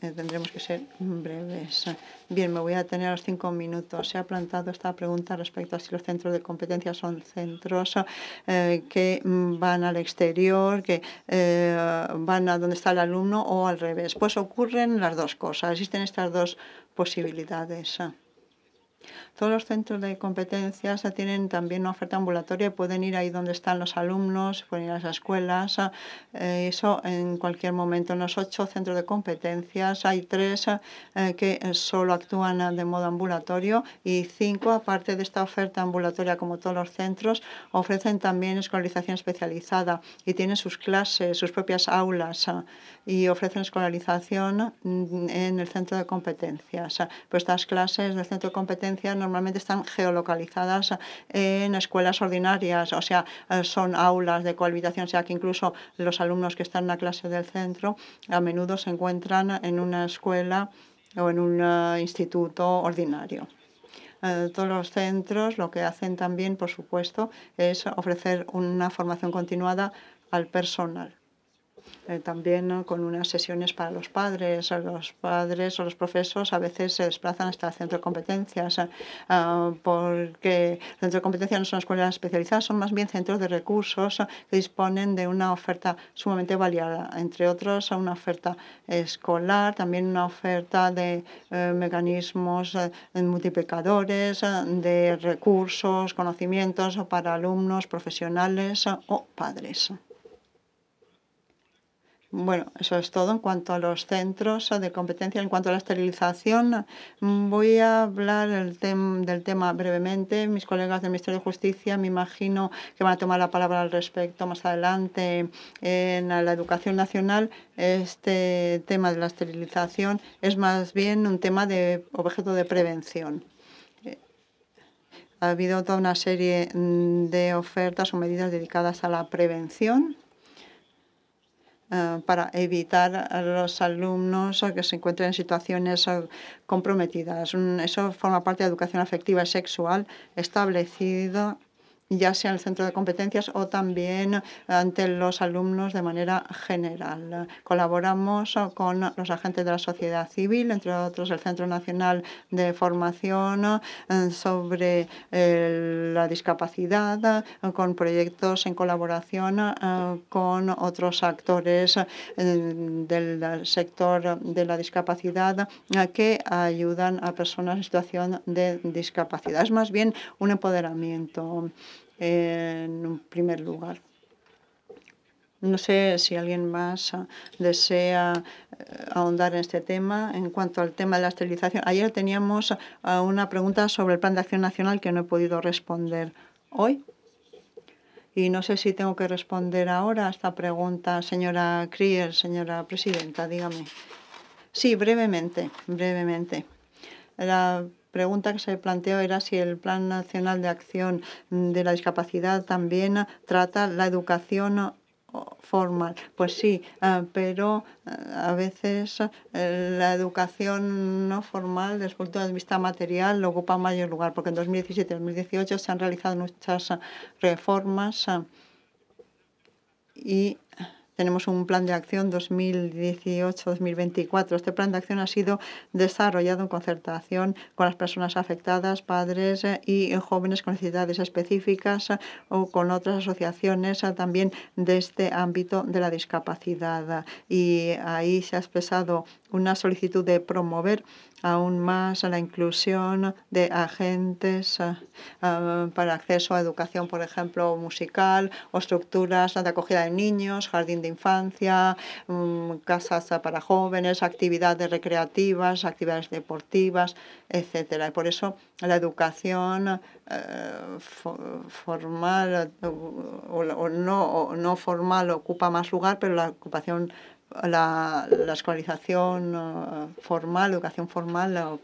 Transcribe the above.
tendremos que ser breves. Bien, me voy a detener a los 5 minutos. Se ha planteado esta pregunta respecto a si los centros de competencia son centros que van al exterior, que van a donde está el alumno o al revés. Pues ocurren las dos cosas. Existen estas dos posibilidades. Todos los centros de competencias tienen también una oferta ambulatoria y pueden ir ahí donde están los alumnos, pueden ir a las escuelas, eso en cualquier momento. En los 8 centros de competencias hay 3 que solo actúan de modo ambulatorio y 5, aparte de esta oferta ambulatoria como todos los centros, ofrecen también escolarización especializada y tienen sus clases, sus propias aulas y ofrecen escolarización en el centro de competencias. Pues estas clases del centro de competencias normalmente están geolocalizadas en escuelas ordinarias, o sea, son aulas de cohabitación, o sea que incluso los alumnos que están en la clase del centro a menudo se encuentran en una escuela o en un instituto ordinario. Todos los centros lo que hacen también, por supuesto, es ofrecer una formación continuada al personal. También con unas sesiones para los padres. Los padres o los profesores a veces se desplazan hasta el centro de competencias porque el centro de competencias no son escuelas especializadas, son más bien centros de recursos que disponen de una oferta sumamente variada, entre otros una oferta escolar, también una oferta de mecanismos multiplicadores, de recursos, conocimientos para alumnos, profesionales o padres. Bueno, eso es todo en cuanto a los centros de competencia. En cuanto a la esterilización, voy a hablar del tema brevemente. Mis colegas del Ministerio de Justicia me imagino que van a tomar la palabra al respecto más adelante. En la educación nacional, este tema de la esterilización es más bien un tema de objeto de prevención. Ha habido toda una serie de ofertas o medidas dedicadas a la prevención para evitar a los alumnos que se encuentren en situaciones comprometidas. Eso forma parte de la educación afectiva y sexual establecida ya sea en el centro de competencias o también ante los alumnos de manera general. Colaboramos con los agentes de la sociedad civil, entre otros el Centro Nacional de Formación sobre la discapacidad, con proyectos en colaboración con otros actores del sector de la discapacidad que ayudan a personas en situación de discapacidad. Es más bien un empoderamiento en un primer lugar. No sé si alguien más desea ahondar en este tema. En cuanto al tema de la esterilización, ayer teníamos una pregunta sobre el Plan de Acción Nacional que no he podido responder hoy. Y no sé si tengo que responder ahora a esta pregunta, señora Krier, señora presidenta, dígame. Sí, brevemente. La pregunta que se planteó era si el Plan Nacional de Acción de la Discapacidad también trata la educación formal. Pues sí, pero a veces la educación no formal, desde el punto de vista material, ocupa mayor lugar, porque en 2017 y 2018 se han realizado muchas reformas y tenemos un plan de acción 2018-2024. Este plan de acción ha sido desarrollado en concertación con las personas afectadas, padres y jóvenes con necesidades específicas o con otras asociaciones también de este ámbito de la discapacidad. Y ahí se ha expresado una solicitud de promover aún más la inclusión de agentes para acceso a educación, por ejemplo, musical o estructuras de acogida de niños, jardín de infancia, casas para jóvenes, actividades recreativas, actividades deportivas, etcétera. Y por eso la educación formal o no formal ocupa más lugar, pero la escolarización formal, educación formal